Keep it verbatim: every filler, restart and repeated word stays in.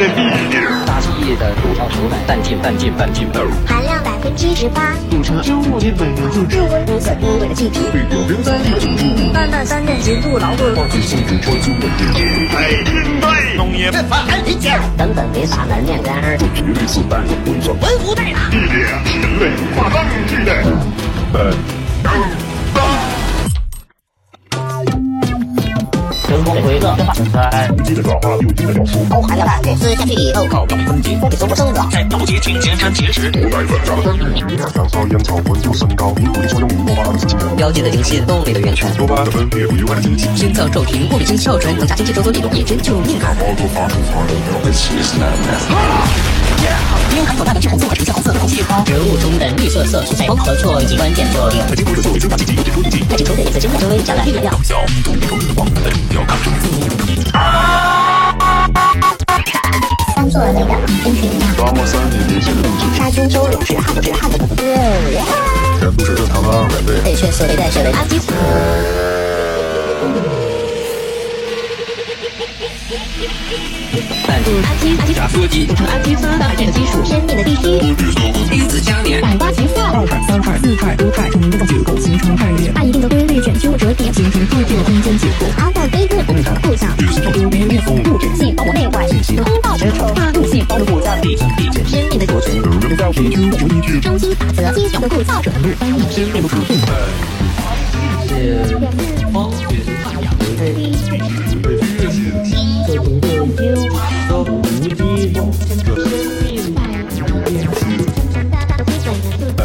的地点。 大企业的土条熟奶，半斤半斤半斤豆， 含量百分之十八。 堵车生物基本元素， 日温无损低轨的气体， 零三六九五， 淡淡三点极度牢固， 化学性质超级稳定， 太军队，农业法安啤酒等等别撒门面干儿， 绝对是氮混装， 文福带打。 地点人类化钢制的。本成功回个发财， 无机的转化有机的表述， 高含量氮吃下去以后， 靠表分解， 不给生物生长， 在不结晶形成结石。 不耐粉渣，燃烧烟草温度升高，因物理作用与多巴胺的情感， 标记的灵性动力的源泉， 多巴胺的分泌不愉快的经济， 心脏骤停，物理性哮喘，能查经济收缩力度，也真救命啊！ 毛都发出彩虹， 因含有大量致红素和呈现红色的红细胞，植物中的绿色色素在光合作用及关键作用， 在经过的作为增加积极有点出力剂， 在进球的颜色深成为加了绿料。 小动物的光能要抗生素。 三座的两根群呀， 抓摸三年年限的物质， 杀菌周流止汗止汗的全部是正常的二百倍。 被血色被代谢为氨基酸。 半斤氨基氨基压缩机组成氨基酸蛋白质的基础，生命的地基。 因子相连， 百花齐放， 二态、三态、四态、多态成结构形成态列， 按一定的规律卷曲折叠， 形成固定的空间结构。 阿尔卑斯共享构想， 多边裂缝物质性包裹内外，通道直抽，跨度性包裹在地心地震， 生命的果实。中心法则，基础的构造，准入翻译，生命的主动。 是风雨太阳都无敌，这生命大大的基本元素。